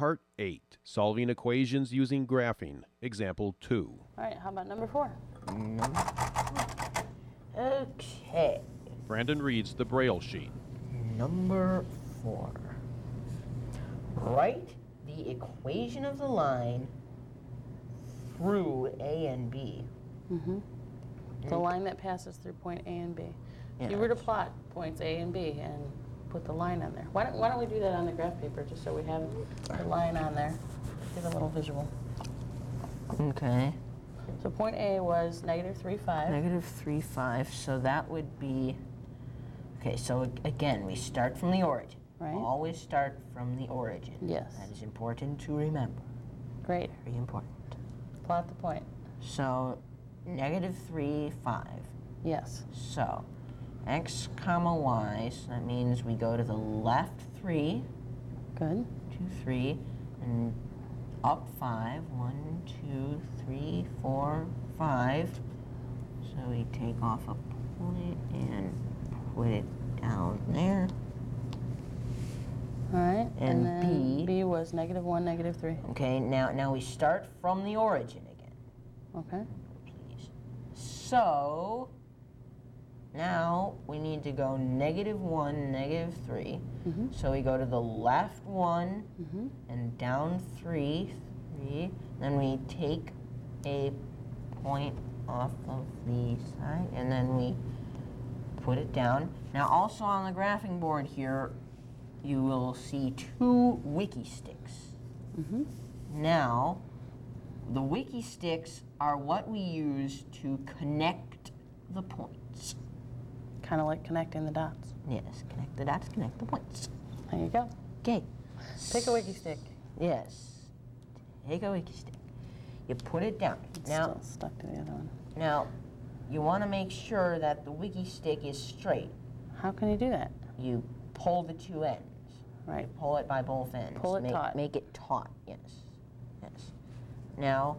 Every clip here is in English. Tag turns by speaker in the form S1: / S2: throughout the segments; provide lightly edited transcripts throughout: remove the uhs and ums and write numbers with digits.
S1: Part 8, Solving Equations Using Graphing, Example 2.
S2: All right, how about number 4?
S3: Okay.
S1: Brandon reads the Braille sheet.
S3: Number 4. Write the equation of the line through A and B.
S2: The line that passes through point A and B.
S3: Yeah.
S2: If you were to plot points A and B and put the line on there. Why don't we do that on the graph paper just so we have the line on there. Get a little visual.
S3: Okay.
S2: So point A was negative 3, 5.
S3: Negative 3, 5. So that would be... Okay, so again, we start from the origin.
S2: Right.
S3: Always start from the origin.
S2: Yes.
S3: That is important to remember.
S2: Great.
S3: Very important.
S2: Plot the point.
S3: So, negative 3, 5.
S2: Yes.
S3: So, x comma y, so that means we go to the left 3,
S2: Good.
S3: 2, 3, and up 5, 1, 2, 3, 4, 5. So we take off a point and put it down there.
S2: All right.
S3: And
S2: then
S3: B.
S2: B was negative 1, negative 3.
S3: Okay, now we start from the origin again,
S2: Okay.
S3: please. So, now we need to go negative 1, negative 3. So we go to the left 1 and down 3, 3. Then we take a point off of the side and then we put it down. Now also on the graphing board here, you will see 2 wiki sticks. Now, the wiki sticks are what we use to connect the points.
S2: Kind of like connecting the dots.
S3: Yes, connect the dots, connect the points.
S2: There you go.
S3: Okay.
S2: Pick a wiki stick.
S3: Yes. Take a wiki stick. You put it down.
S2: It's
S3: Now,
S2: still stuck to the other one.
S3: now, you want to make sure that the wiki stick is straight.
S2: How can you do that?
S3: You pull the 2 ends.
S2: Right.
S3: Pull it by both ends.
S2: Pull it taut.
S3: Make it taut. Yes. Yes. Now,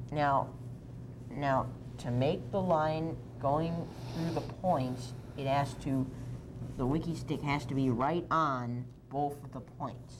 S3: to make the line going through the points, the wiki stick has to be right on both of the points.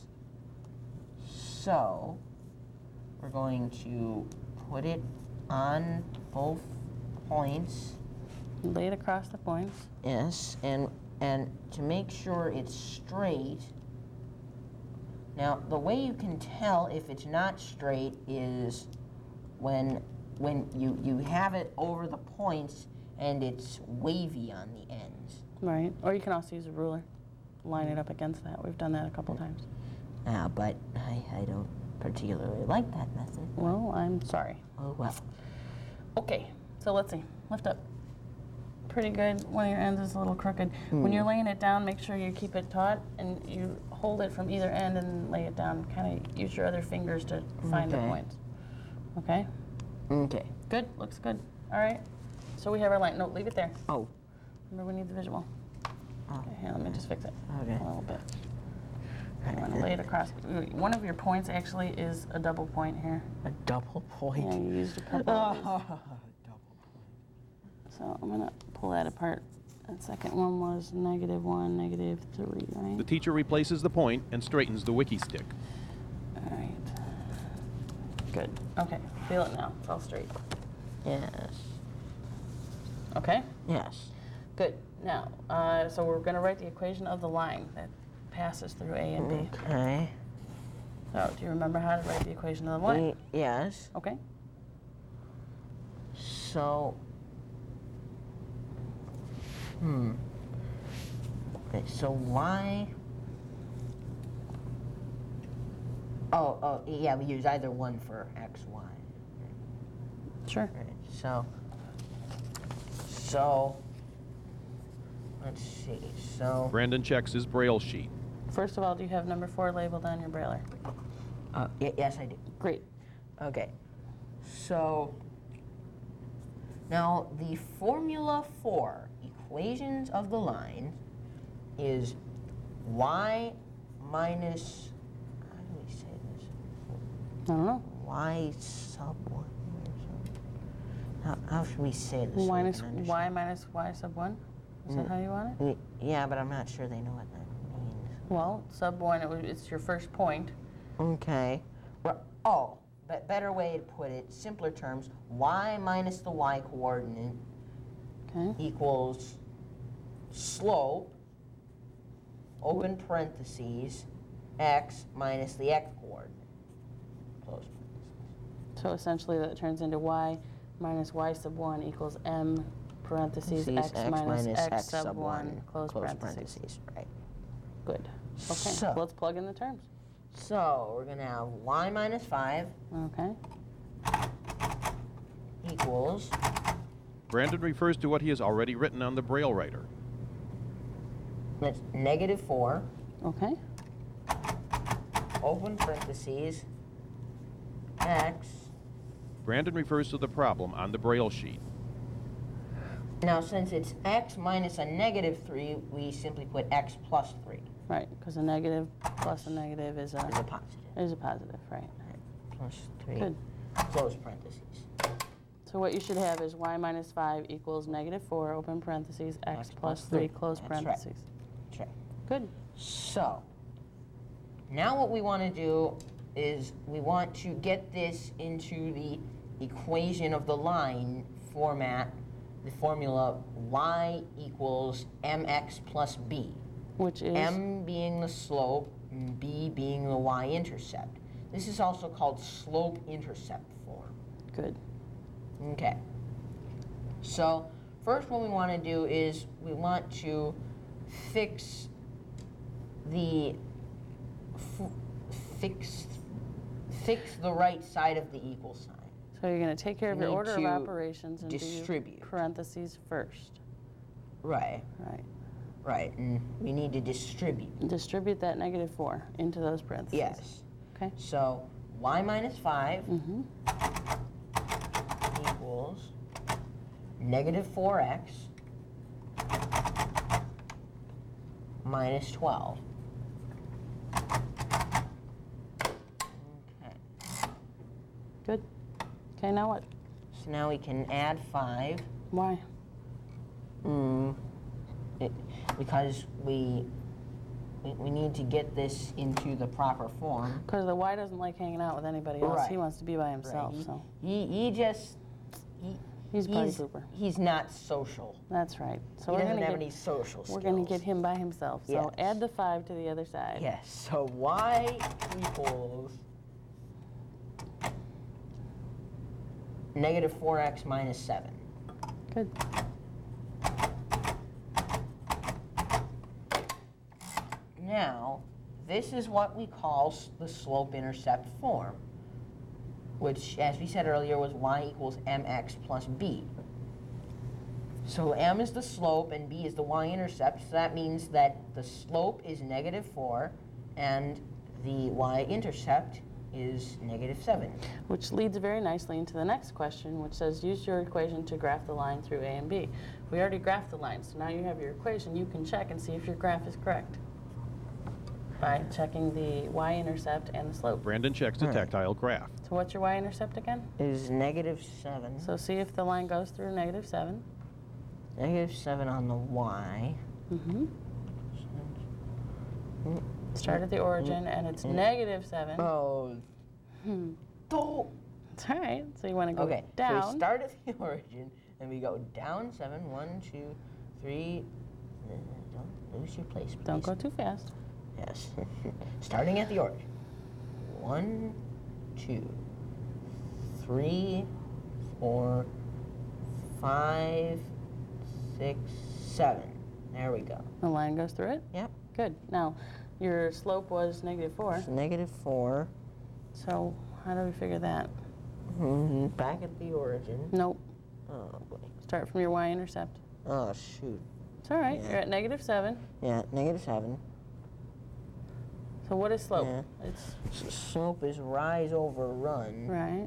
S3: So, we're going to put it on both points.
S2: Lay it across the points.
S3: Yes, and to make sure it's straight. Now, the way you can tell if it's not straight is when you have it over the points and it's wavy on the ends.
S2: Right. Or you can also use a ruler. Line it up against that. We've done that a couple times.
S3: But I don't particularly like that method.
S2: Well, I'm sorry.
S3: Oh, well.
S2: Okay, so let's see. Lift up. Pretty good. One of your ends is a little crooked. When you're laying it down, make sure you keep it taut and you hold it from either end and lay it down. Kind of use your other fingers to find the points. Okay?
S3: Okay.
S2: Good. Looks good. All right. So we have our line. No, leave it there.
S3: Oh.
S2: Remember, we need the visual. Okay, here, let me just fix it
S3: Okay.
S2: a little bit. I want to lay it across. One of your points actually is a double point here.
S3: A double point?
S2: Yeah, you used a couple of these.
S3: Double point.
S2: So I'm going to pull that apart. That second one was negative 1, negative 3, right?
S1: The teacher replaces the point and straightens the wiki stick.
S2: All right. Good. Okay. Feel it now. It's all straight.
S3: Yes.
S2: Okay?
S3: Yes.
S2: Good. Now, so we're going to write the equation of the line that passes through A and B.
S3: Okay.
S2: So, do you remember how to write the equation of the line?
S3: Yes.
S2: Okay.
S3: So, okay, so y, oh, yeah, we use either one for x, y.
S2: Sure.
S3: Right, so, let's see, so,
S1: Brandon checks his Braille sheet.
S2: First of all, do you have number 4 labeled on your brailer?
S3: yes, I do.
S2: Great.
S3: Okay, so, now the formula for equations of the line is y minus, how do we say this?
S2: I don't know.
S3: Y sub 1 or something. How should we say this? so we
S2: Minus
S3: can understand?
S2: y minus y sub 1? Is that how you want it?
S3: Yeah, but I'm not sure they know what that means.
S2: Well, sub 1, it's your first point,
S3: Okay. Oh, but better way to put it, simpler terms, y minus the y coordinate
S2: Okay.
S3: equals slope, open parentheses, x minus the x coordinate, close parentheses.
S2: So essentially that turns into y minus y sub 1 equals m parentheses x minus x sub 1 close parentheses.
S3: Right.
S2: Good. Okay,
S3: So-
S2: let's plug in the terms.
S3: So we're going to have y minus 5
S2: Okay.
S3: equals,
S1: Brandon refers to what he has already written on the Braille writer.
S3: that's negative 4,
S2: Okay.
S3: open parentheses, x.
S1: Brandon refers to the problem on the Braille sheet.
S3: Now, since it's x minus a negative 3, we simply put x plus 3
S2: Right, because a negative plus a negative is
S3: is a positive.
S2: a positive, right?
S3: Plus 3,
S2: Good.
S3: close parentheses.
S2: So what you should have is y minus 5 equals negative 4, open parentheses, x plus 3, close
S3: That's right.
S2: parentheses.
S3: That's right.
S2: Good.
S3: So, now what we want to do is we want to get this into the equation of the line format, the formula y equals mx plus b.
S2: Which is,
S3: M being the slope, and b being the y-intercept. This is also called slope-intercept form.
S2: good.
S3: Okay. So first what we want to do is we want to fix the fix the right side of the equal sign.
S2: So you're going to take care of
S3: You
S2: your
S3: need
S2: order of
S3: to
S2: operations and
S3: distribute.
S2: do parentheses first.
S3: Right.
S2: Right.
S3: Right. And we need to distribute.
S2: Distribute that negative 4 into those parentheses.
S3: Yes.
S2: Okay.
S3: So y minus 5
S2: Mm-hmm.
S3: equals negative 4x minus 12. Okay.
S2: Good. Okay, now what?
S3: So now we can add 5
S2: Why?
S3: because we need to get this into the proper form.
S2: Because the Y doesn't like hanging out with anybody else. He
S3: Right.
S2: wants to be by himself,
S3: Right.
S2: so
S3: He's
S2: party pooper.
S3: He's not social.
S2: That's right. So
S3: He
S2: we're
S3: doesn't
S2: gonna
S3: have
S2: get
S3: any social skills.
S2: we're gonna get him by himself. So
S3: Yes.
S2: add the 5 to the other side.
S3: Yes, so y equals negative 4x minus 7.
S2: Good.
S3: Now, this is what we call the slope-intercept form, which, as we said earlier, was y equals mx plus b. So m is the slope and b is the y-intercept, so that means that the slope is negative 4 and the y-intercept is negative 7.
S2: Which leads very nicely into the next question, which says use your equation to graph the line through A and B. We already graphed the line, so now you have your equation. You can check and see if your graph is correct by checking the y-intercept and the slope.
S1: Brandon checks the
S3: All right.
S1: tactile graph.
S2: So what's your y-intercept again?
S3: Is negative 7.
S2: So see if the line goes through negative 7.
S3: Negative 7 on the y.
S2: Mm-hmm. Start at the origin, and it's negative 7.
S3: Oh.
S2: Hmm.
S3: Oh.
S2: It's all right. So you want to go
S3: Okay,
S2: down.
S3: so we start at the origin, and we go down 7. 1, 2, 3. Don't lose your place, please.
S2: Don't go too fast.
S3: Yes. Starting at the origin. 1, 2, 3, 4, 5, 6, 7. There we go.
S2: The line goes through it?
S3: Yep.
S2: Good. Now, your slope was negative 4.
S3: So negative 4.
S2: So how do we figure that?
S3: Back at the origin.
S2: Nope.
S3: Oh, boy.
S2: Start from your y-intercept.
S3: Oh, shoot.
S2: It's all right.
S3: Yeah.
S2: You're at negative 7.
S3: Yeah, negative 7.
S2: So what is slope?
S3: Yeah.
S2: It's
S3: Slope is rise over run.
S2: right.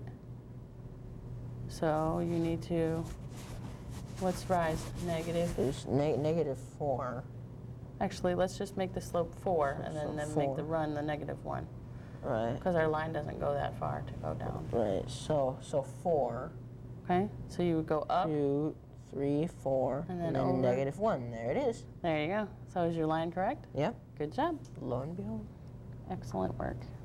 S2: So you need to, what's rise? Negative.
S3: It's negative 4.
S2: Actually, let's just make the slope 4 and
S3: So
S2: then
S3: 4.
S2: make the run the negative 1.
S3: Right.
S2: Because our line doesn't go that far to go down.
S3: Right. So 4,
S2: Okay? So you would go up.
S3: 2, 3, 4,
S2: And
S3: and
S2: then
S3: then
S2: over.
S3: negative 1. There it is.
S2: There you go. So is your line correct?
S3: Yep.
S2: Good job.
S3: Lo and behold.
S2: Excellent work.